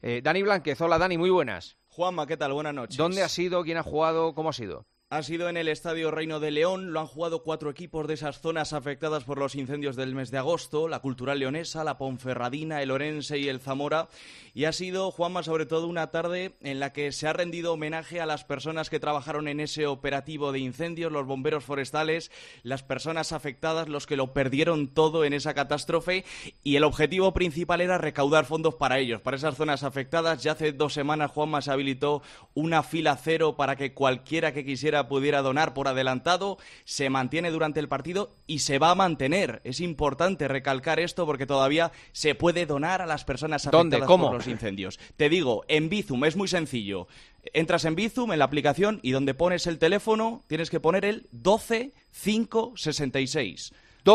Dani Blánquez, hola Dani, muy buenas. Juanma, ¿qué tal? Buenas noches. ¿Dónde ha sido? ¿Quién ha jugado? ¿Cómo ha sido? Ha sido en el Estadio Reino de León, lo han jugado 4 equipos de esas zonas afectadas por los incendios del mes de agosto, la Cultural Leonesa, la Ponferradina, el Orense y el Zamora, y ha sido, Juanma, sobre todo una tarde en la que se ha rendido homenaje a las personas que trabajaron en ese operativo de incendios, los bomberos forestales, las personas afectadas, los que lo perdieron todo en esa catástrofe, y el objetivo principal era recaudar fondos para ellos, para esas zonas afectadas. Ya hace 2 semanas, Juanma, se habilitó una fila cero para que cualquiera que quisiera pudiera donar por adelantado. Se mantiene durante el partido y se va a mantener. Es importante recalcar esto porque todavía se puede donar a las personas afectadas por los incendios. Te digo, en Bizum es muy sencillo. Entras en Bizum, en la aplicación, y donde pones el teléfono tienes que poner el 12566.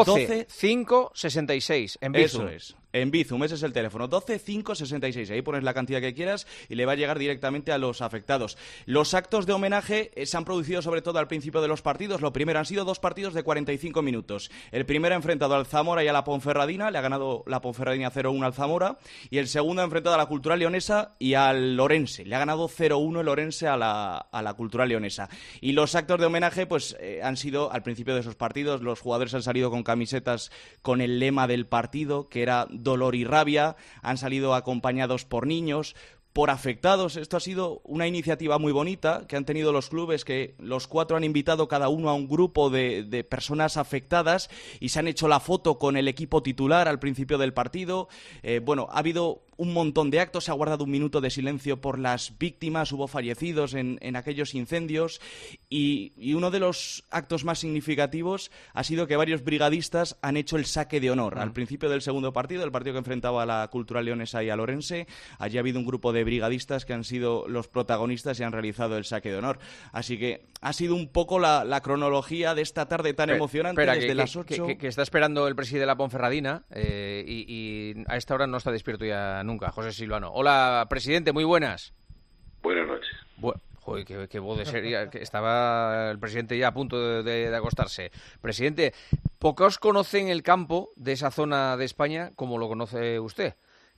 12566 en Bizum. Eso es. En Bizum, ese es el teléfono, 12566. Ahí pones la cantidad que quieras y le va a llegar directamente a los afectados. Los actos de homenaje se han producido sobre todo al principio de los partidos. Lo primero, han sido 2 partidos de 45 minutos. El primero ha enfrentado al Zamora y a la Ponferradina. Le ha ganado la Ponferradina 0-1 al Zamora. Y el segundo ha enfrentado a la Cultural Leonesa y al Orense. Le ha ganado 0-1 el Orense a la Cultural Leonesa. Y los actos de homenaje pues han sido al principio de esos partidos. Los jugadores han salido con camisetas con el lema del partido, que era dolor y rabia. Han salido acompañados por niños, por afectados. Esto ha sido una iniciativa muy bonita que han tenido los clubes, que los 4 han invitado cada uno a un grupo de personas afectadas y se han hecho la foto con el equipo titular al principio del partido. Ha habido un montón de actos, se ha guardado un minuto de silencio por las víctimas, hubo fallecidos en aquellos incendios, y uno de los actos más significativos ha sido que varios brigadistas han hecho el saque de honor. Al principio del segundo partido, el partido que enfrentaba a la Cultural Leonesa y al Orense, allí ha habido un grupo de brigadistas que han sido los protagonistas y han realizado el saque de honor. Así que ha sido un poco la cronología de esta tarde tan emocionante desde las 8. Que está esperando el presidente de la Ponferradina y a esta hora no está despierto ya nunca, José Silvano. Hola, presidente, muy buenas. Buenas noches. Joder, qué voz de seria, que estaba el presidente ya a punto de acostarse. Presidente, pocos conocen el campo de esa zona de España como lo conoce usted.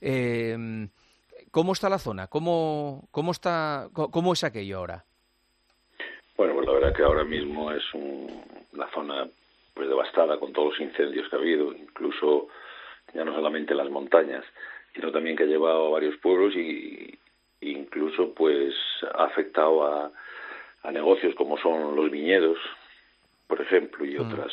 ¿Cómo está la zona? ¿Cómo es aquello ahora? Bueno, pues la verdad que ahora mismo es una zona pues devastada con todos los incendios que ha habido, incluso ya no solamente las montañas, sino también que ha llevado a varios pueblos y incluso pues ha afectado a negocios como son los viñedos, por ejemplo, y otras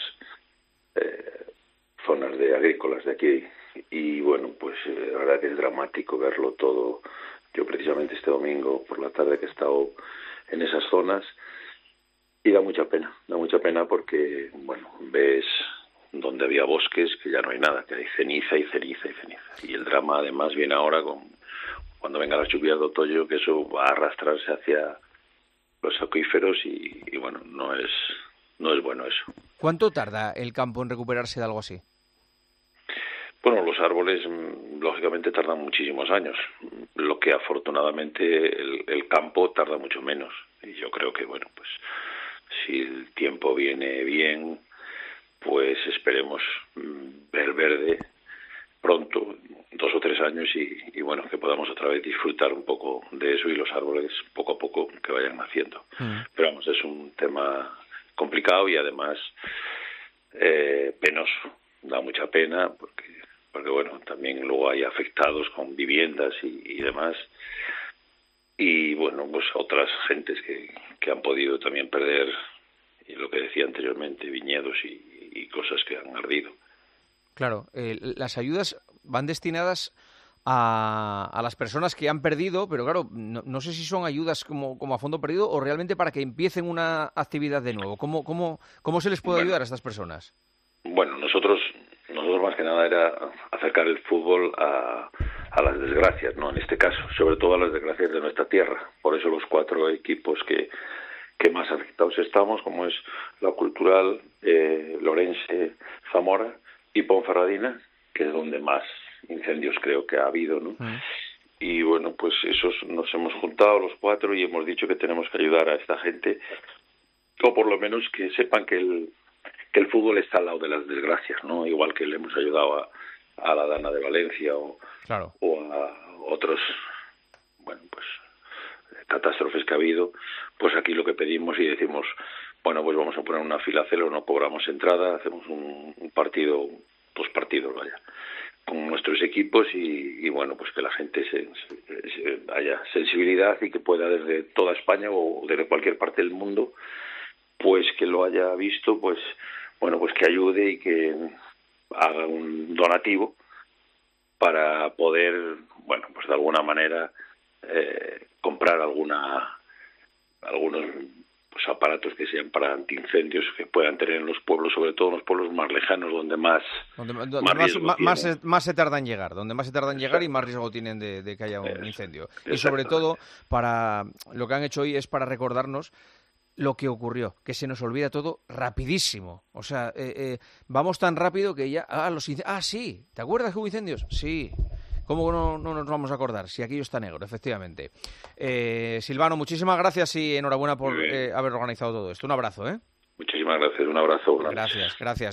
zonas agrícolas de aquí. Y bueno, pues la verdad que es dramático verlo todo. Yo precisamente este domingo por la tarde que he estado en esas zonas, y da mucha pena porque, bueno, ves donde había bosques que ya no hay nada, que hay ceniza y ceniza y ceniza. Y el drama además viene ahora cuando vengan las lluvias de otoño, que eso va a arrastrarse hacia los acuíferos y bueno, no es bueno eso. ¿Cuánto tarda el campo en recuperarse de algo así? Bueno, los árboles lógicamente tardan muchísimos años, lo que afortunadamente el campo tarda mucho menos. Y yo creo que, bueno, pues si el tiempo viene bien, pues esperemos ver verde pronto, 2 o 3 años, y bueno, que podamos otra vez disfrutar un poco de eso y los árboles poco a poco que vayan naciendo. Pero vamos, es un tema complicado y además penoso. Da mucha pena porque bueno, también luego hay afectados con viviendas y demás, y bueno, pues otras gentes que han podido también perder, y lo que decía anteriormente, viñedos y cosas que han ardido. Claro, las ayudas van destinadas a las personas que han perdido, pero claro, no sé si son ayudas como a fondo perdido o realmente para que empiecen una actividad de nuevo. ¿Cómo se les puede ayudar a estas personas? Bueno, nosotros más que nada era acercar el fútbol a las desgracias, ¿no? En este caso, sobre todo a las desgracias de nuestra tierra. Por eso los 4 equipos que más afectados estamos, como es la Cultural, Lorense, Zamora y Ponferradina, que es donde más incendios creo que ha habido, ¿no? Y bueno, pues esos nos hemos juntado los 4 y hemos dicho que tenemos que ayudar a esta gente, o por lo menos que sepan que el fútbol está al lado de las desgracias, ¿no? Igual que le hemos ayudado a la Dana de Valencia o a otros catástrofes que ha habido, pues aquí lo que pedimos y decimos, bueno, pues vamos a poner una fila cero, no cobramos entrada, hacemos un partido, 2 partidos, vaya, con nuestros equipos y bueno, pues que la gente haya sensibilidad y que pueda desde toda España o desde cualquier parte del mundo, pues que lo haya visto, pues bueno, pues que ayude y que haga un donativo para poder, bueno, pues de alguna manera comprar algunos pues aparatos que sean para antiincendios que puedan tener en los pueblos, sobre todo en los pueblos más lejanos, donde más se tarda en llegar, donde más se tarda en llegar y más riesgo tienen de que haya un incendio. Y sobre todo, para lo que han hecho hoy es para recordarnos lo que ocurrió, que se nos olvida todo rapidísimo. O sea, vamos tan rápido que ya... sí, ¿te acuerdas que hubo incendios? Sí. ¿Cómo no nos vamos a acordar? Si aquello está negro, efectivamente. Silvano, muchísimas gracias y enhorabuena por haber organizado todo esto. Un abrazo, ¿eh? Muchísimas gracias, un abrazo. Gracias.